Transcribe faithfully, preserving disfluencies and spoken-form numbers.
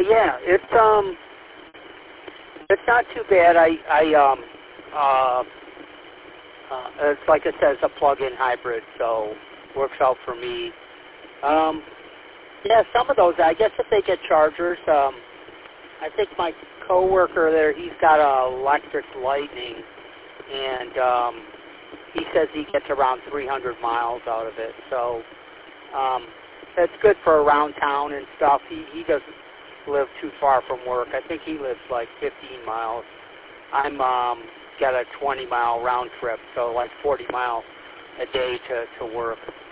yeah, it's um, it's not too bad. I I um, uh, uh, it's like it says, a plug-in hybrid, so works out for me. Um, yeah, some of those, I guess if they get chargers, um, I think my coworker there, he's got a electric Lightning, and um, he says he gets around three hundred miles out of it. So um, that's good for around town and stuff. He he doesn't live too far from work. I think he lives like fifteen miles. I'm um, got a twenty mile round trip, so like forty miles a day to to work.